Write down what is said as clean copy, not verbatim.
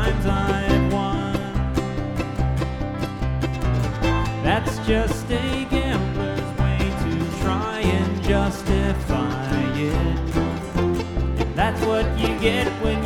times I've won. That's just a gambler's way to try and justify it. And that's what you get when